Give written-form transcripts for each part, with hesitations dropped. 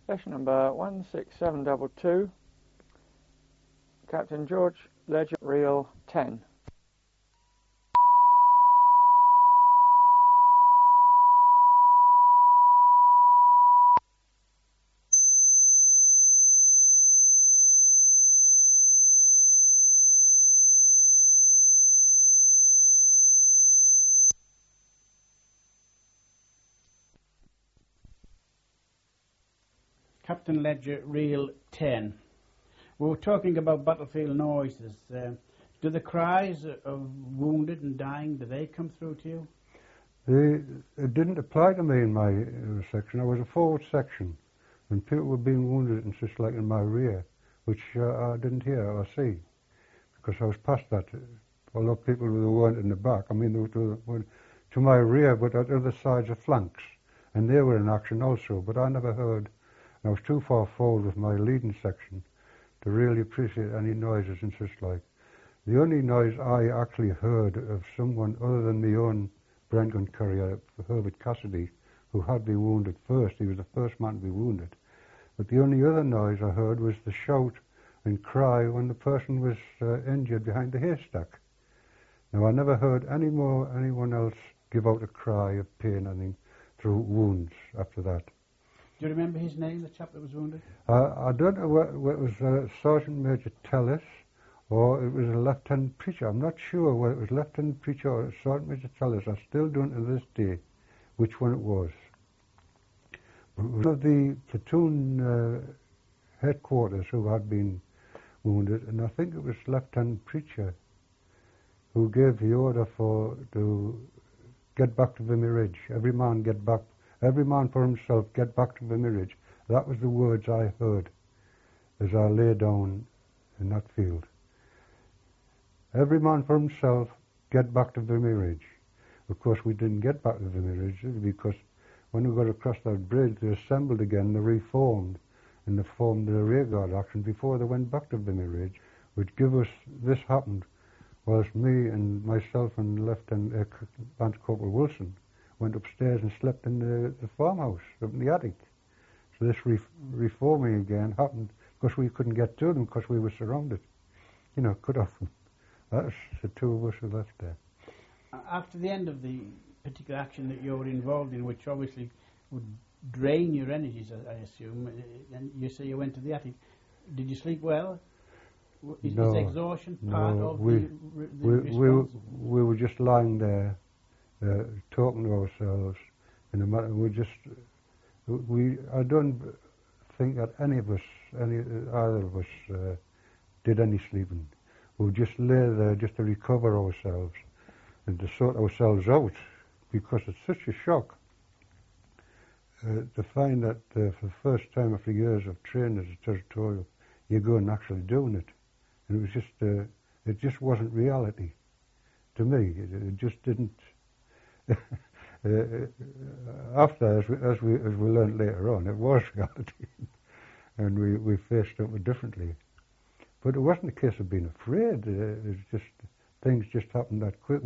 Session number 16722, Captain George Ledger, reel 10. Captain Ledger, reel 10. We were talking about battlefield noises. Do the cries of wounded and dying, do they come through to you? It didn't apply to me in my section. I was a forward section, and people were being wounded and such like in my rear, which I didn't hear or see, because I was past that. Although people who weren't in the back, I mean, they were to my rear, but at other sides of flanks, and they were in action also, but I never heard. I was too far forward with my leading section to really appreciate any noises and such like. The only noise I actually heard of someone other than my own Brent gun carrier, Herbert Cassidy, who had been wounded first. He was the first man to be wounded. But the only other noise I heard was the shout and cry when the person was injured behind the haystack. Now, I never heard anyone else give out a cry of pain, I think, through wounds after that. Do you remember his name, the chap that was wounded? I don't know whether it was Sergeant Major Tellis or it was a Lieutenant Preacher. I'm not sure whether it was Lieutenant Preacher or Sergeant Major Tellis. I still don't to this day which one it was. One of the platoon headquarters who had been wounded, and I think it was Lieutenant Preacher who gave the order to get back to Vimy Ridge. Every man for himself, get back to Vimy Ridge. That was the words I heard as I lay down in that field. Every man for himself, get back to Vimy Ridge. Of course, we didn't get back to Vimy Ridge because when we got across that bridge, they assembled again, they reformed, and they formed the rearguard action before they went back to Vimy Ridge, which give us, this happened whilst me and myself and Lieutenant Lance Corporal Wilson went upstairs and slept in the farmhouse up in the attic. So this reforming again happened because we couldn't get to them because we were surrounded, cut off them. That's the two of us who left there. After the end of the particular action that you were involved in, which obviously would drain your energies, I assume, and you say you went to the attic, did you sleep well? Is exhaustion part of the response? We were just lying there, talking to ourselves, and I don't think that either of us did any sleeping. We just lay there just to recover ourselves and to sort ourselves out, because it's such a shock to find that for the first time after years of training as a territorial, you go and actually doing it. And it was just, it just wasn't reality to me. It just didn't. After, as we learned later on, it was reality, and we faced it differently. But it wasn't a case of being afraid. It's just things just happened that quick.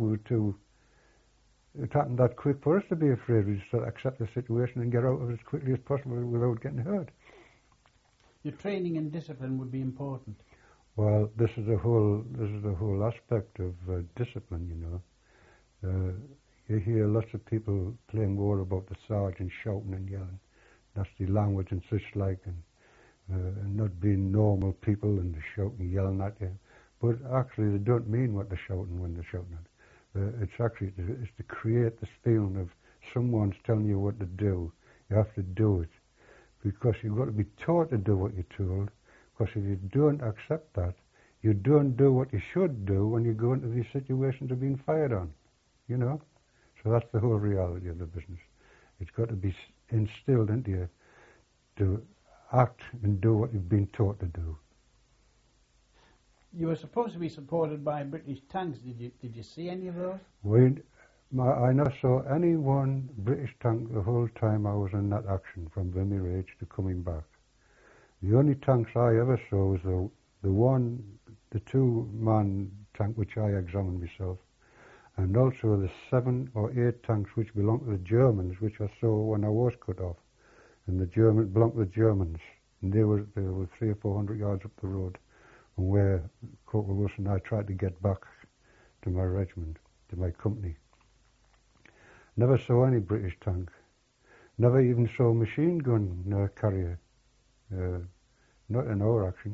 It happened that quick for us to be afraid. We just sort of accept the situation and get out of it as quickly as possible without getting hurt. Your training and discipline would be important. Well, this is the whole aspect of discipline. You hear lots of people playing war about the sergeant shouting and yelling, nasty language and such like, and not being normal people and shouting and yelling at you. But actually, they don't mean what they're shouting when they're shouting at. It's to create this feeling of someone's telling you what to do. You have to do it, because you've got to be taught to do what you're told. Because if you don't accept that, you don't do what you should do when you go into these situations of being fired on, So that's the whole reality of the business. It's got to be instilled into you to act and do what you've been taught to do. You were supposed to be supported by British tanks. Did you see any of those? I never saw any one British tank the whole time I was in that action, from Vimy Ridge to coming back. The only tanks I ever saw was the two-man tank which I examined myself, and also the 7 or 8 tanks which belonged to the Germans, which I saw when I was cut off. and the German belonged to the Germans, and they were 300 or 400 yards up the road from where Corporal Wilson and I tried to get back to my regiment, to my company. Never saw any British tank. Never even saw a machine gun carrier. Not in our action.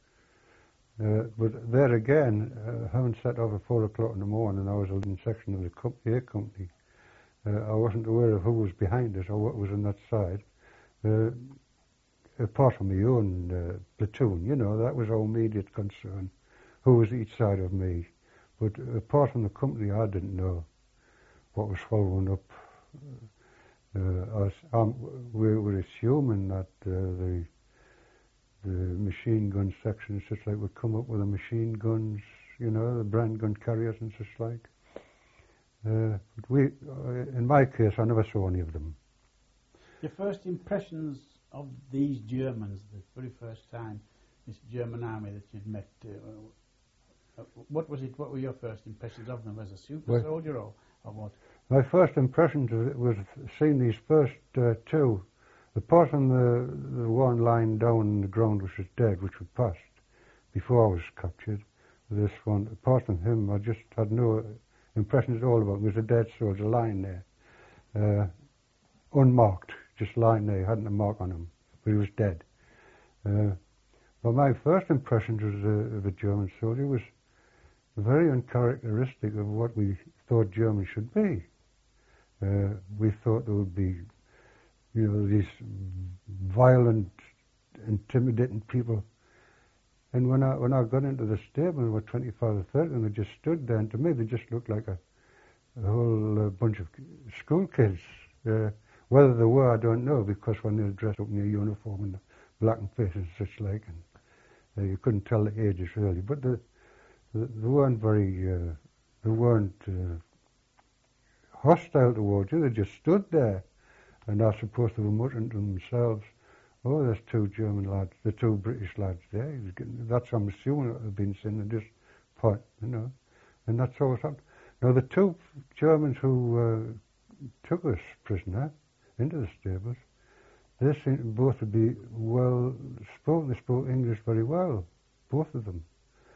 But there again, having set off at 4 o'clock in the morning, I was in section of the A company. I wasn't aware of who was behind us or what was on that side. Apart from my own platoon, you know, that was our immediate concern. Who was each side of me? But apart from the company, I didn't know what was following up. We were assuming that the machine gun section, such like, would come up with the machine guns, you know, the brand gun carriers and such like. But in my case, I never saw any of them. Your first impressions of these Germans, the very first time, this German army that you'd met, what was it? What were your first impressions of them as a super soldier, or what? My first impressions of it was seeing these first two. Apart from the one lying down on the ground which was dead, which we passed before I was captured, this one, apart from him, I just had no impressions at all about him. He was a dead soldier lying there, unmarked, just lying there, hadn't a mark on him, but he was dead. But my first impressions of a German soldier was very uncharacteristic of what we thought Germans should be. We thought there would be, you know, these violent, intimidating people. And when I got into the stable, there were 25 or 30, and they just stood there, and to me they just looked like a whole bunch of school kids. Whether they were, I don't know, because when they were dressed up in their uniform and the blackened faces and such like, and you couldn't tell the ages really. But they weren't very, they weren't hostile towards you. They just stood there. And I suppose they were muttering to themselves, oh, there's two German lads, the two British lads there. That's, I'm assuming, what they've been saying, and just point, you know. And that's all it happened. Now, the two Germans who took us prisoner into the stables, they seemed to both to be well spoken. They spoke English very well, both of them.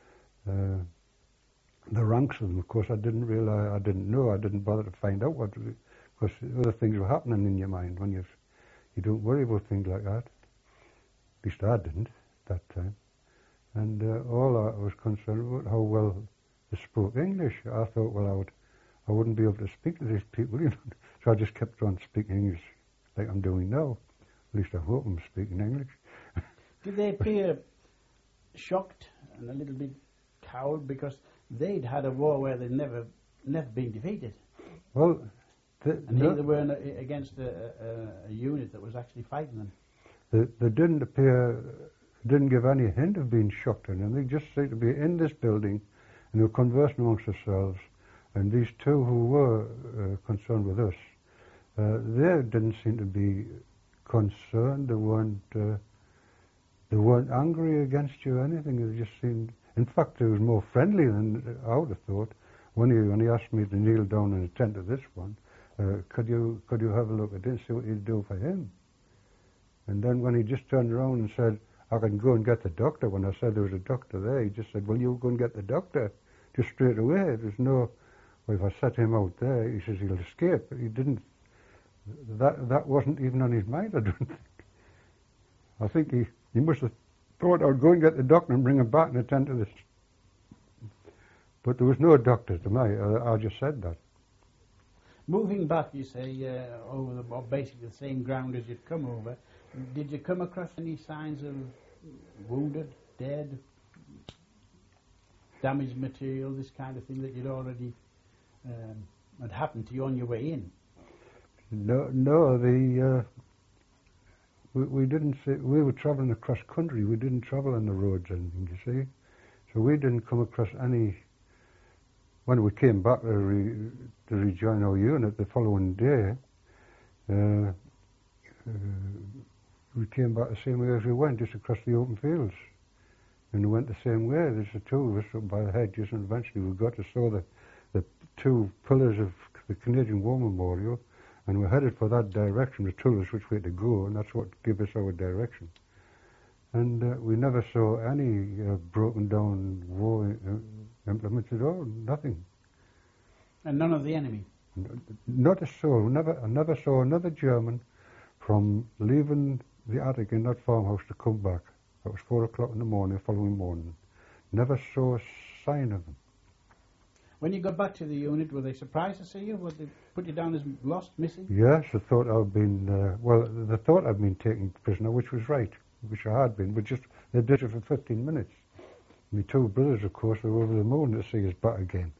The ranks of them, of course, I didn't realise, I didn't know, I didn't bother to find out what, because other things were happening in your mind when you don't worry about things like that. At least I didn't at that time. And all I was concerned about how well they spoke English. I thought, well, I wouldn't be able to speak to these people, you know. So I just kept on speaking English like I'm doing now. At least I hope I'm speaking English. Did they appear shocked and a little bit cowed because they'd had a war where they'd never been defeated? Well, and here they were against a unit that was actually fighting them. They didn't appear, didn't give any hint of being shocked or anything. They just seemed to be in this building and they were conversing amongst themselves. And these two who were concerned with us, they didn't seem to be concerned. They weren't angry against you or anything. They just seemed, in fact, they was more friendly than I would have thought. When he asked me to kneel down and attend to this one, could you have a look at this, see what you'd do for him? And then when he just turned around and said, I can go and get the doctor, when I said there was a doctor there, he just said, well, you go and get the doctor, just straight away. There's no, well, if I set him out there, he says he'll escape. He didn't, that wasn't even on his mind, I don't think. I think he must have thought I'd go and get the doctor and bring him back and attend to this. But there was no doctor to me, I just said that. Moving back, you say, over basically the same ground as you'd come over, did you come across any signs of wounded, dead, damaged material, this kind of thing that you'd already had happened to you on your way in? No, we didn't see, we were travelling across country, we didn't travel on the roads or anything, you see. So we didn't come across any. When we came back to rejoin our unit the following day, we came back the same way as we went, just across the open fields. And we went the same way. There's the two of us up by the hedges, and eventually we got to saw the two pillars of the Canadian War Memorial, and we headed for that direction. They told us which way to go, and that's what gave us our direction. And we never saw any broken down war implements at all, nothing. And none of the enemy? Not a soul. I never saw another German from leaving the attic in that farmhouse to come back. It was 4 o'clock in the morning, the following morning. Never saw a sign of them. When you got back to the unit, were they surprised to see you? Would they put you down as lost, missing? Yes, they thought I'd been, they thought I'd been taken prisoner, which was right, which I had been, but just, they did it for 15 minutes. My two brothers, of course, were over the moon to see us back again.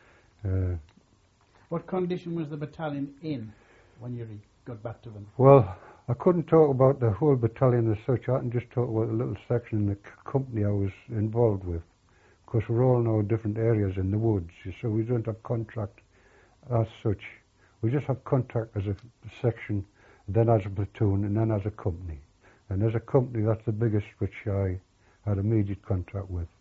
What condition was the battalion in when you got back to them? Well, I couldn't talk about the whole battalion as such. I can just talk about the little section in the company I was involved with. Of course, we're all in our different areas in the woods, so we don't have contract as such. We just have contract as a section, then as a platoon, and then as a company. And as a company, that's the biggest which I had immediate contract with.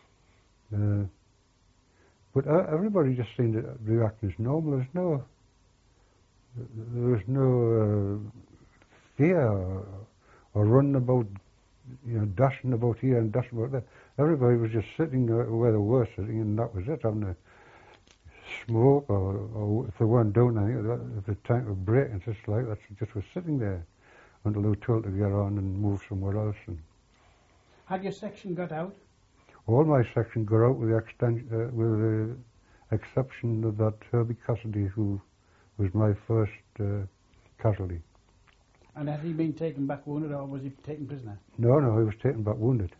But everybody just seemed to react as normal. There was no fear or running about, dashing about here and dashing about there. Everybody was just sitting where they were sitting, and that was it, having a smoke, or if they weren't doing anything, if the tank was breaking, just like that, just was sitting there until they were told to get on and move somewhere else. And had your section got out? all my section got out with the exception of that Herbie Cassidy, who was my first casualty. And had he been taken back wounded, or was he taken prisoner? No, he was taken back wounded.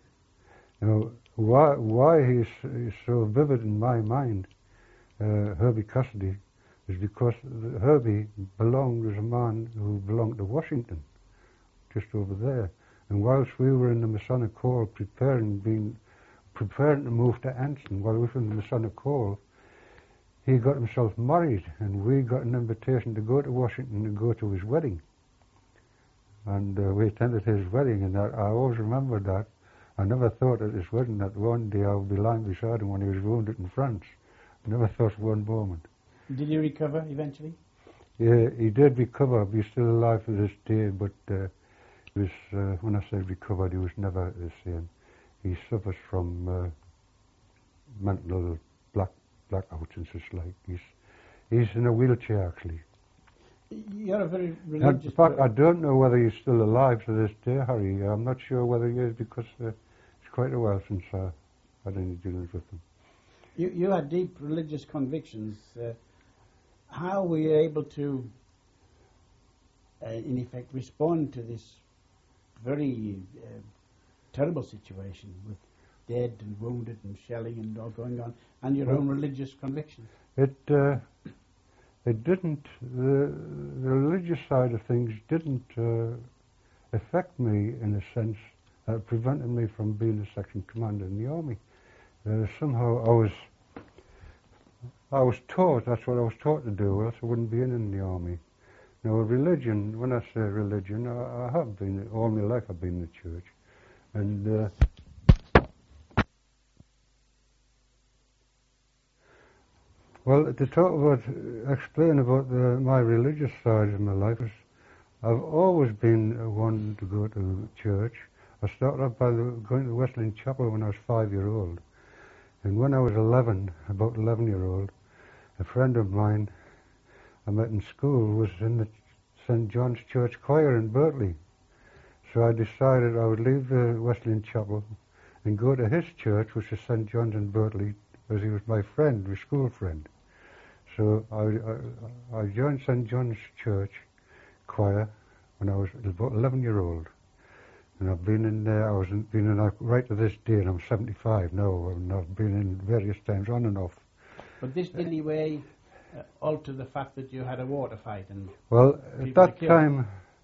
Why he's so vivid in my mind, Herbie Cassidy, is because Herbie belonged as a man who belonged to Washington, just over there. And whilst we were in the Masonic Hall preparing to move to Anson, while we were in the Masonic Hall, he got himself married, and we got an invitation to go to Washington and go to his wedding. And we attended his wedding, and I always remember that. I never thought at his wedding that one day I would be lying beside him when he was wounded in France. I never thought for one moment. Did he recover eventually? Yeah, he did recover. He's still alive to this day, but he was, when I say recovered, he was never the same. He suffers from mental blackouts and such like. He's in a wheelchair, actually. You're a very religious... In fact, I don't know whether he's still alive to this day, Harry. I'm not sure whether he is, because it's quite a while since I had any dealings with him. You had deep religious convictions. How were you able to, in effect, respond to this very terrible situation with dead and wounded and shelling and all going on, and your own religious convictions? It didn't, the religious side of things didn't affect me in a sense that prevented me from being a section commander in the army. Somehow I was taught, that's what I was taught to do, or else I wouldn't be in the army. Now, religion, when I say religion, I have been, all my life I've been in the church. And well, to talk about, explain about my religious side of my life, I've always been one to go to church. I started off by going to Wesleyan Chapel when I was 5-year-old. And when I was 11, about 11-year-old, a friend of mine I met in school was in the St. John's Church choir in Berkeley. So I decided I would leave the Wesleyan Chapel and go to his church, which is St. John's in Berkeley, as he was my friend, my school friend. So I joined St. John's Church choir when I was about 11-year-old. And I've been in there, been in right to this day, and I'm 75 now, and I've been in various times on and off. But this didn't in any way alter the fact that you had a water fight and... Well, at that time,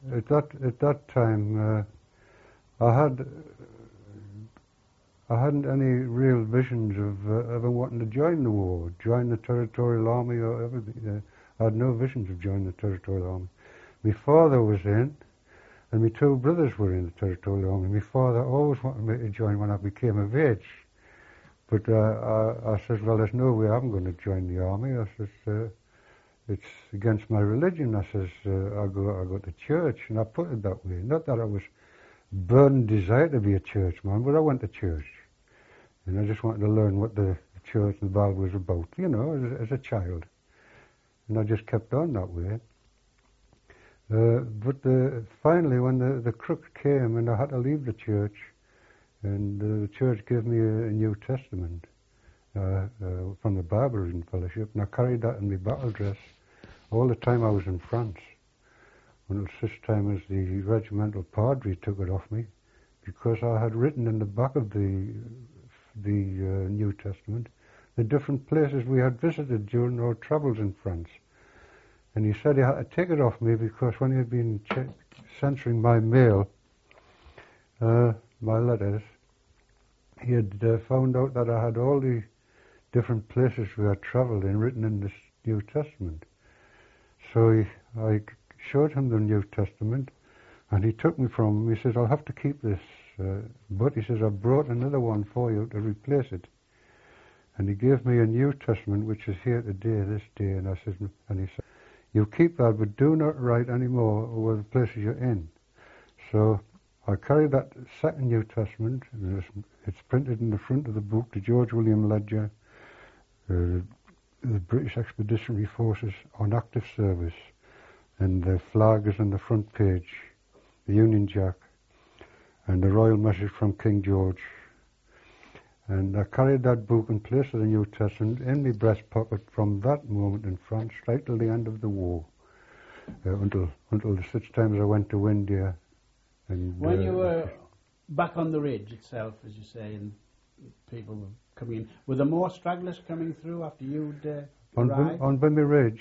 I hadn't any real visions of ever wanting to join the war, join the Territorial Army or everything. I had no visions of joining the Territorial Army. My father was in, and my two brothers were in the Territorial Army. My father always wanted me to join when I became of age. But I said, well, there's no way I'm going to join the army. I said, it's against my religion. I says, I go to church, and I put it that way. Not that I was burning desire to be a churchman, but I went to church. And I just wanted to learn what the church and the Bible was about, you know, as a child. And I just kept on that way. But finally, when the crux came and I had to leave the church, and the church gave me a New Testament from the Bible Reading Fellowship, and I carried that in my battle dress all the time I was in France, until such time as the regimental padre took it off me, because I had written in the back of the New Testament the different places we had visited during our travels in France. And he said he had to take it off me because when he had been censoring my mail, my letters, he had found out that I had all the different places we had travelled in written in this New Testament. So I showed him the New Testament, and he took me from him. He says, I'll have to keep this, but he says, I've brought another one for you to replace it. And he gave me a New Testament, which is here today, this day, and he said, you keep that, but do not write any more over the places you're in. So I carry that second New Testament, and it's printed in the front of the book, the George William Ledger, the British Expeditionary Forces on active service, and the flag is on the front page, the Union Jack, and the royal message from King George. And I carried that book in place of the New Testament in my breast pocket from that moment in France right till the end of the war, until such time as I went to India. And when you were back on the ridge itself, as you say, and people were coming in, were there more stragglers coming through after you'd arrived? On Vimy Ridge,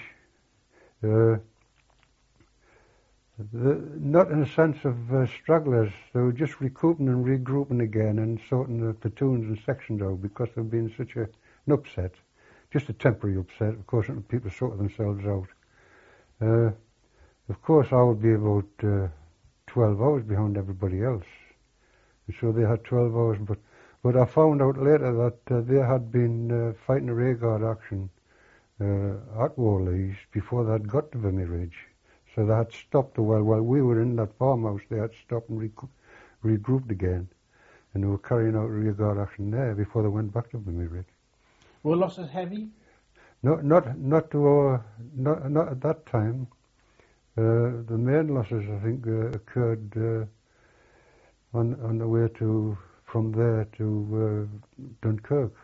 not in a sense of stragglers. They were just recouping and regrouping again and sorting the platoons and sections out because there had been such an upset, just a temporary upset, of course, until people sorted themselves out. Of course, I would be about 12 hours behind everybody else. And so they had 12 hours, but I found out later that they had been fighting a rearguard action at Warleys before they had got to Vimy Ridge. So they had stopped while we were in that farmhouse. They had stopped and regrouped again, and they were carrying out rearguard action there before they went back to Vimy Ridge. Were losses heavy? Not at that time. The main losses, I think, occurred on the way from there to Dunkirk.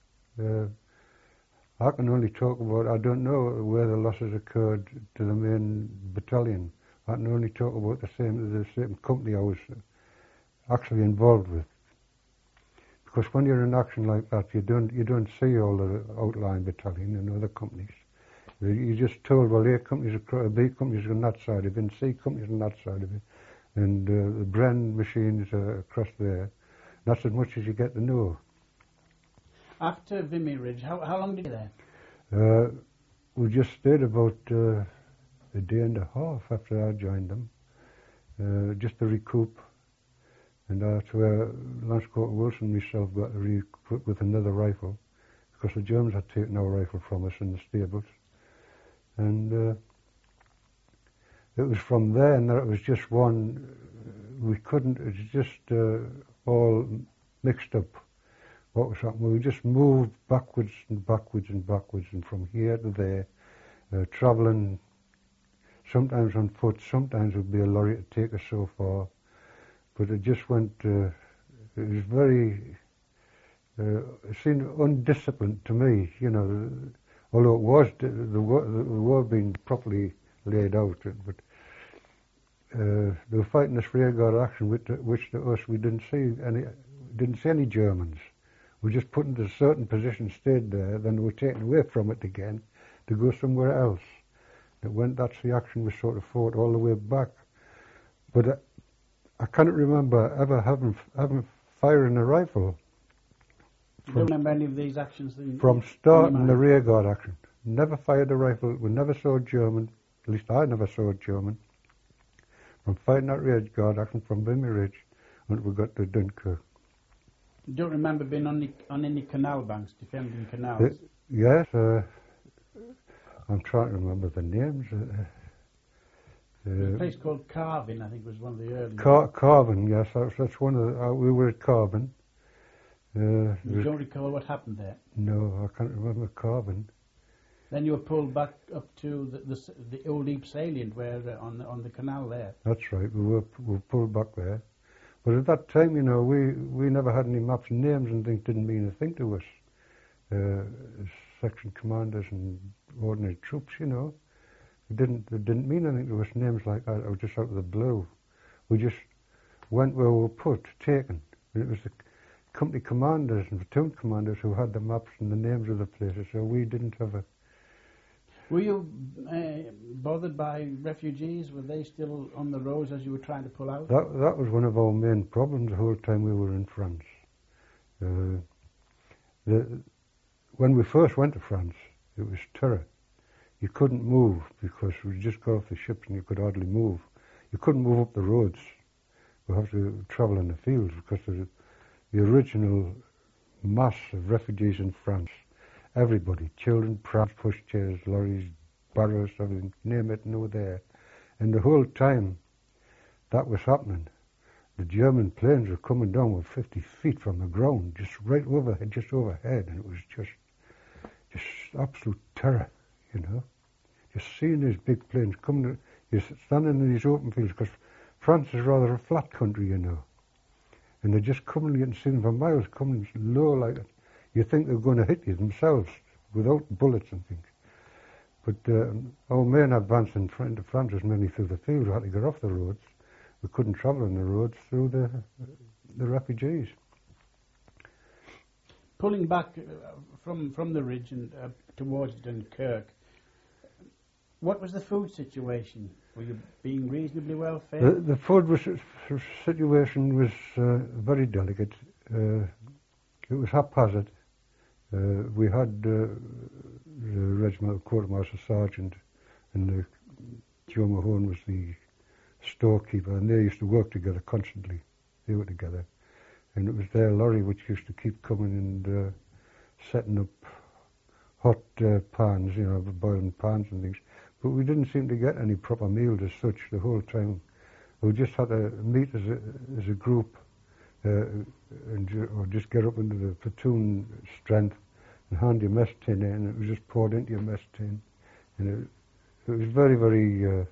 I can only talk about, I don't know where the losses occurred to the main battalion. I can only talk about the same company I was actually involved with. Because when you're in action like that, you don't see all the outlying battalion and other companies. You're just told, well, A company's across, B company's on that side of it, and C company's on that side of it, and the Bren machines are across there. That's as much as you get to know. After Vimy Ridge, how long did you there? We just stayed about a day and a half after I joined them, just to recoup. And that's where Lance Corporal Wilson and myself got to re-equip with another rifle, because the Germans had taken our rifle from us in the stables. And it was from there, and it was just one, we couldn't, it was just all mixed up. What was happening? We just moved backwards and backwards and backwards, and from here to there, travelling sometimes on foot, sometimes it would be a lorry to take us so far. But it just went, it was very, it seemed undisciplined to me, you know, although it was, the war being properly laid out, but they were fighting this rearguard action, which to us, we didn't see any Germans. We just put into a certain position, stayed there, then we were taken away from it again to go somewhere else. That's the action we sort of fought all the way back. But I cannot remember ever having firing a rifle. You don't remember any of these actions? From starting the rearguard action. Never fired a rifle. We never saw a German. At least I never saw a German. From fighting that rearguard action from Vimy Ridge until we got to Dunkirk. You don't remember being on any canal banks, defending canals? Yes. I'm trying to remember the names. There's a place called Carvin, I think, was one of the early. Carvin, yes, that's one of the. We were at Carvin. You don't recall what happened there? No, I can't remember Carvin. Then you were pulled back up to the Old Deep Salient, where on the canal there. That's right. We were pulled back there. But at that time, you know, we never had any maps. Names and things didn't mean a thing to us. Section commanders and ordinary troops, you know, it didn't mean anything to us. Names like that, it was just out of the blue. We just went where we were put, taken. And it was the company commanders and platoon commanders who had the maps and the names of the places. So we didn't have a. Were you bothered by refugees? Were they still on the roads as you were trying to pull out? That was one of our main problems the whole time we were in France. When we first went to France, it was terror. You couldn't move because we just got off the ships and you could hardly move. You couldn't move up the roads. We have to travel in the fields because the original mass of refugees in France. Everybody, children, prams, pushchairs, lorries, barrows, everything, name it, and they were there. And the whole time that was happening, the German planes were coming down with 50 feet from the ground, just right overhead, just overhead, and it was just absolute terror, you know. Just seeing these big planes coming, you're standing in these open fields, because France is rather a flat country, you know. And they're just coming, you can see them for miles, coming low like that. You think they're going to hit you themselves without bullets and things. But our main advance into France was mainly through the field. We had to get off the roads. We couldn't travel on the roads through the refugees. Pulling back from the ridge and towards Dunkirk, what was the food situation? Were you being reasonably well fed? The food situation was very delicate. It was haphazard. We had the regimental quartermaster sergeant, and Joe Mahone was the storekeeper, and they used to work together constantly. They were together, and it was their lorry which used to keep coming and setting up hot pans, you know, boiling pans and things. But we didn't seem to get any proper meals as such the whole time. We just had to meet as a group, or just get up into the platoon strength and hand your mess tin in, and it was just poured into your mess tin. And it was very, very,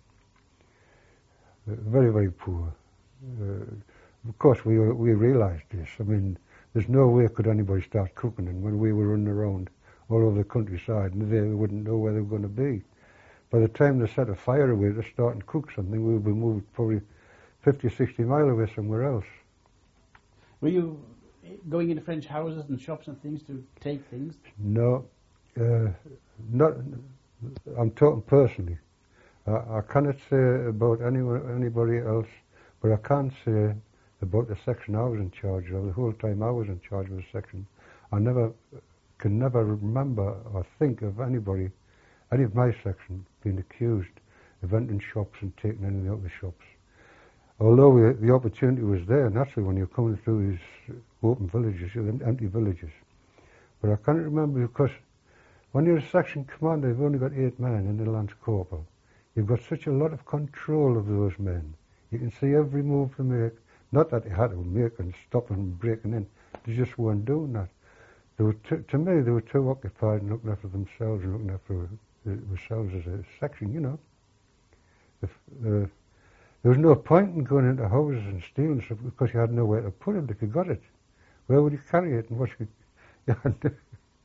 very, very poor. Of course, we realised this. I mean, there's no way could anybody start cooking, and when we were running around all over the countryside, and they wouldn't know where they were going to be. By the time they set a fire away to start and cook something, we would be moved probably 50 or 60 miles away somewhere else. Were you going into French houses and shops and things to take things? No, not. I'm talking personally. I cannot say about anybody else, but I can say about the section I was in charge of. The whole time I was in charge of the section, I can never remember or think of anybody, any of my section, being accused of entering shops and taking anything out of the shops. Although the opportunity was there, naturally, when you're coming through these open villages, empty villages. But I can't remember, because when you're a section commander, you've only got 8 men and a lance corporal. You've got such a lot of control of those men. You can see every move they make. Not that they had to make and stop and breaking in. They just weren't doing that. They were to me, they were too occupied in looking after themselves and looking after themselves as a section, you know. There was no point in going into houses and stealing stuff because you had nowhere to put it if you got it. Where would you carry it and what you had to...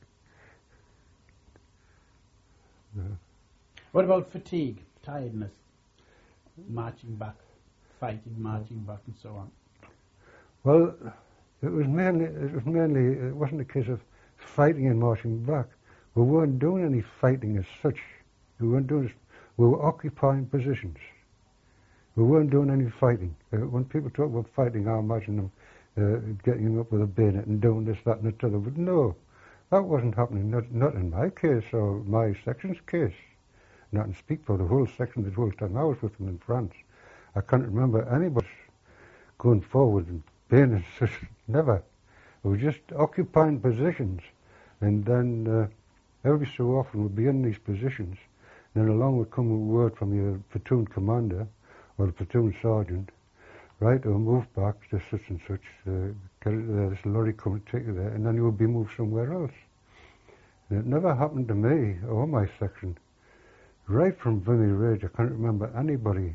What about fatigue, tiredness, marching back, fighting, marching back, and so on? Well, it wasn't a case of fighting and marching back. We weren't doing any fighting as such. We were occupying positions. We weren't doing any fighting. When people talk about fighting, I imagine them getting up with a bayonet and doing this, that, and the other. But no, that wasn't happening. Not in my case or my section's case. Not to speak for the whole section the whole time I was with them in France. I can't remember anybody going forward and bayonets. Never. We were just occupying positions, and then every so often we'd be in these positions, Then along would come a word from your platoon commander or the platoon sergeant, right, or move back to such and such, get it there, this lorry come and take you there, and then you would be moved somewhere else. And it never happened to me or my section. Right from Vimy Ridge, I can't remember anybody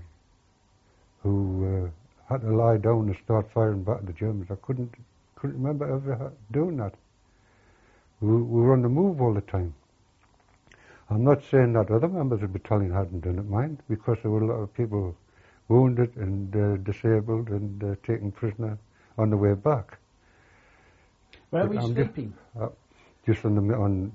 who had to lie down and start firing back at the Germans. I couldn't remember ever doing that. We were on the move all the time. I'm not saying that other members of the battalion hadn't done it, mind, because there were a lot of people wounded and disabled and taken prisoner on the way back. Where were you sleeping? Just on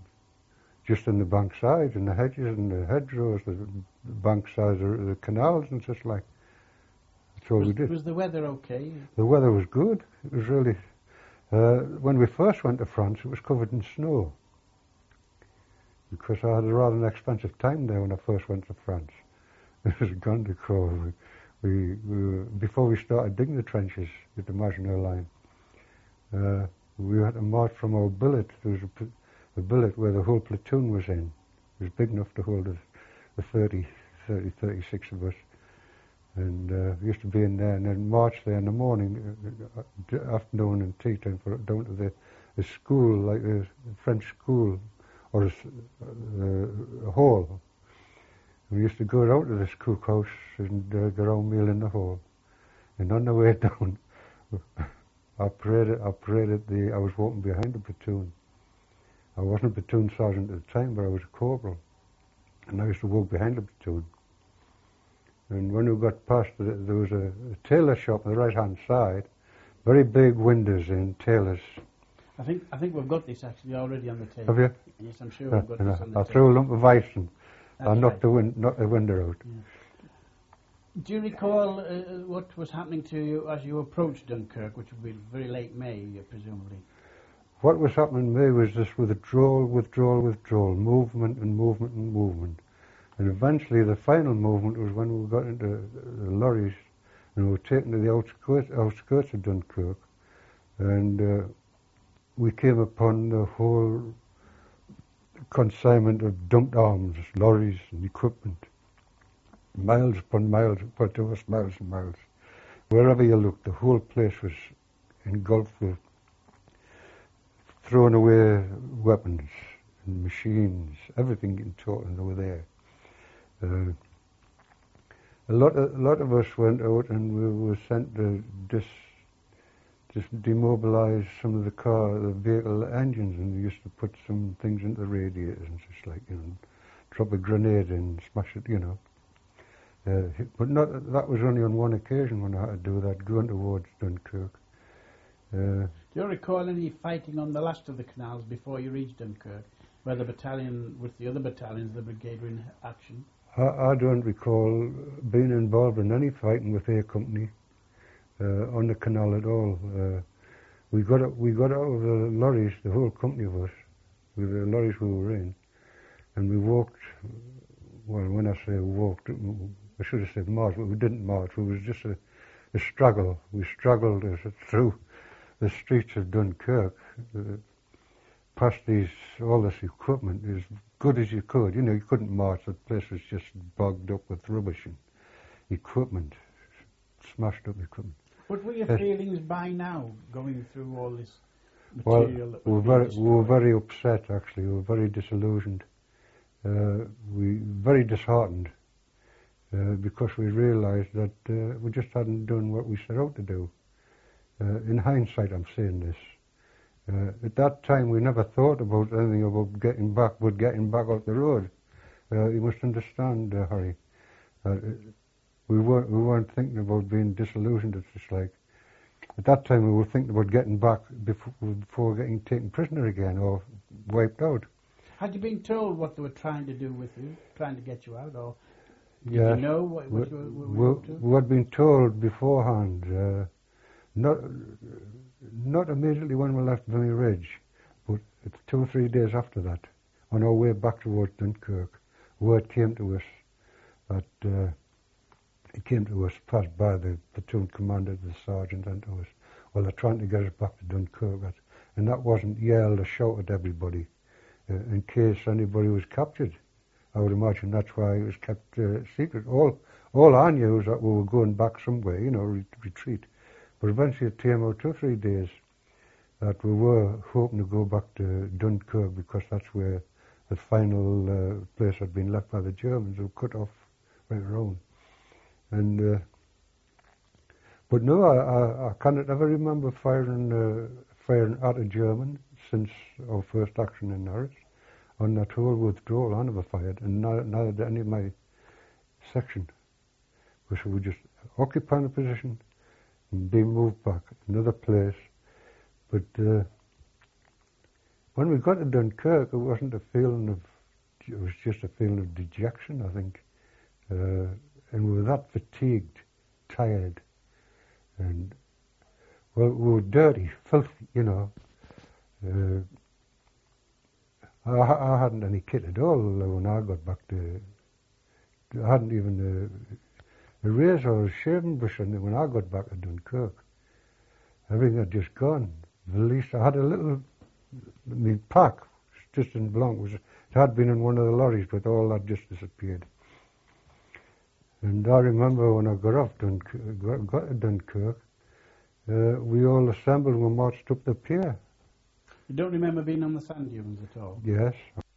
the bank side, in the hedges and the hedgerows, the bank sides, the canals and such like. That's all we did. Was the weather okay? The weather was good. It was really. When we first went to France, it was covered in snow. Because I had a rather expensive time there when I first went to France. It was Gondicrow. We before we started digging the trenches at the Maginot Line, we had to march from our billet. There was a billet where the whole platoon was in. It was big enough to hold the 36 of us. And we used to be in there and then march there in the morning, afternoon and tea time down to the school, like the French school, or a hall. We used to go down to this cookhouse and get our meal in the hall. And on the way down, I was walking behind the platoon. I wasn't a platoon sergeant at the time, but I was a corporal. And I used to walk behind the platoon. And when we got past, there was a tailor shop on the right-hand side, very big windows in, tailors. I think we've got this actually already on the table. Have you? Yes, I'm sure we've got this on the I table. threw a lump of ice and I knocked right. the window out. Yeah. Do you recall what was happening to you as you approached Dunkirk, which would be very late May, presumably? What was happening to me was this withdrawal, movement and movement and movement. And eventually the final movement was when we got into the lorries and we were taken to the outskirts of Dunkirk. And we came upon the whole consignment of dumped arms, lorries and equipment. Miles upon miles, miles and miles. Wherever you looked, the whole place was engulfed with thrown away weapons and machines, everything in total, and they were there. A lot of us went out and we were sent to just demobilize some of the vehicle engines, and we used to put some things into the radiators and just like, drop a grenade in, smash it, But that was only on one occasion when I had to do that, going towards Dunkirk. Do you recall any fighting on the last of the canals before you reached Dunkirk, where the battalion, with the other battalions, the brigade were in action? I don't recall being involved in any fighting with A Company on the canal at all. We got out of the lorries, the whole company of us, with the lorries we were in, and we walked. Well, when I say walked, I should have said march, but we didn't march. It was just a struggle. We struggled through the streets of Dunkirk, past all this equipment as good as you could. You couldn't march. The place was just bogged up with rubbish and equipment, smashed up equipment. What were your feelings by now, going through all this Well, material that we was were, being we were destroyed? very upset, actually. We were very disillusioned. Very disheartened, because we realised that we just hadn't done what we set out to do. In hindsight, I'm saying this. At that time, we never thought about anything about getting back out the road. You must understand, Harry. We weren't thinking about being disillusioned. It's just like, at that time, we were thinking about getting back before getting taken prisoner again or wiped out. Had you been told what they were trying to do with you, trying to get you out, or did Yes. you know what you were up to? We had been told beforehand, not immediately when we left Vimy Ridge, but 2 or 3 days after that, on our way back towards Dunkirk, word came to us that passed by the platoon commander, the sergeant, and to us, well, they're trying to get us back to Dunkirk. And that wasn't yelled or shouted at everybody in case anybody was captured I would imagine that's why it was kept secret. All I knew was that we were going back somewhere, you know, retreat. But eventually it came out 2 or 3 days that we were hoping to go back to Dunkirk because that's where the final place had been left by the Germans. They were cut off right around. And but no, I cannot ever remember firing at a German since our first action in Norris. On that whole withdrawal, I never fired, and neither did any of my section. Because we were just occupying a position and being moved back another place. But when we got to Dunkirk, it wasn't a feeling of, it was just a feeling of dejection, I think. And we were that fatigued, tired, and, well, we were dirty, filthy, you know. I hadn't any kit at all when I got back to. I hadn't even a razor or a shaving brush when I got back to Dunkirk. Everything had just gone. Valise, I had a little, my pack, just didn't belong. It had been in one of the lorries, but all that just disappeared. And I remember when I got to Dunkirk, we all assembled and we marched up the pier. You don't remember being on the sand dunes at all? Yes.